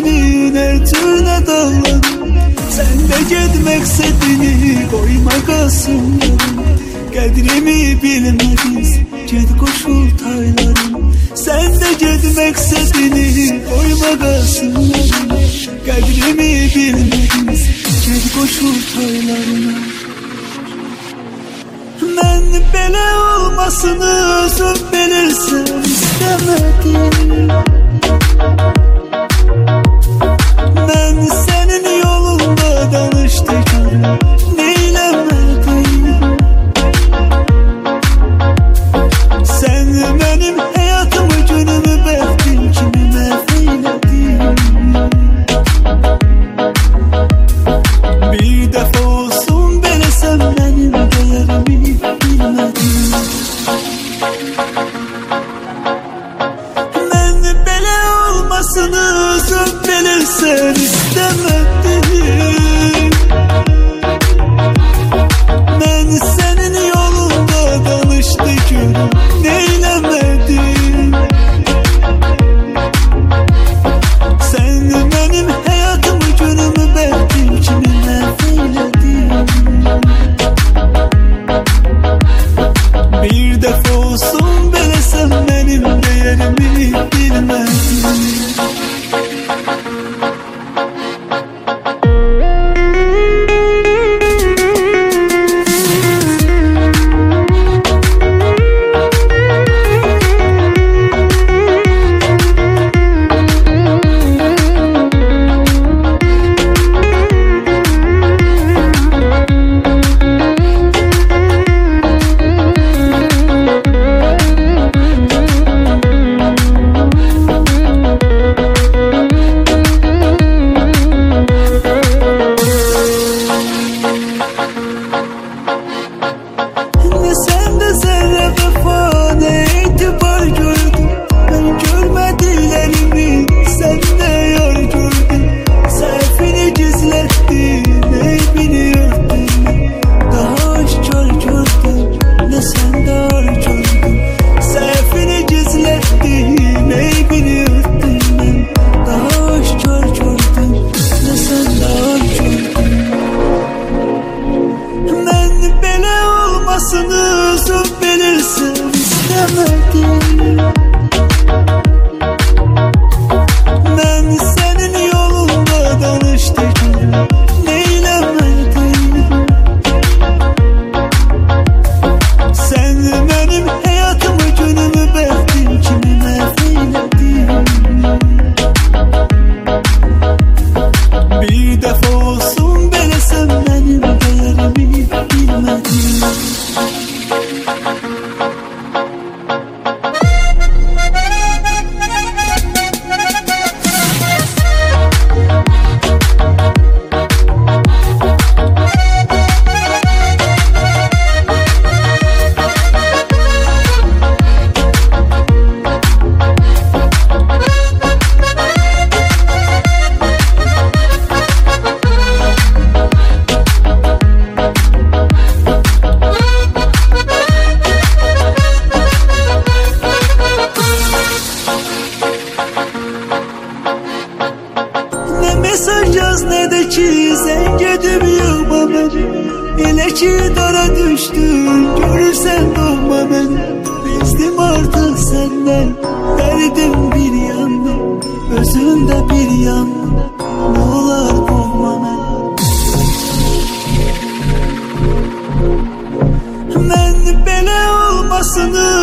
sevdiğin ertüne dağlarım. Sen de gitmek istediğini koyma kasımlarım. Qədrimi bilmədiniz, ged qoşul taylarım. Sen de gitmek istediğini koyma kasımlarım. Qədrimi bilmədiniz, ged qoşul taylarına. Mən belə olmasını özüm bilirsən istemedim. Mən senin yolunda danıştık, neylemedim. Sen benim hayatımı, günümü, bəxtim kimi məhv eyledin. Bir dəfə olsun belə sən mənim dəyərimi bilmədin. Mən belə olmasını özüm bilirsən istemedim. Mən senin yolunda danıştık, neylemedim. Sen benim hayatımı, günümü, bəxtim kimi məhv eyledin. Bir dəfə olsun belə sən mənim dəyərimi bilmədin. Mesaj yaz ne de ki sen gidip yığma beni. Elə ki dara düştün görürsen doğma beni. Bezdim artık senden, derdim bir yanda, özünde bir yanda. Ne olar kovma beni. Mən belə olmasını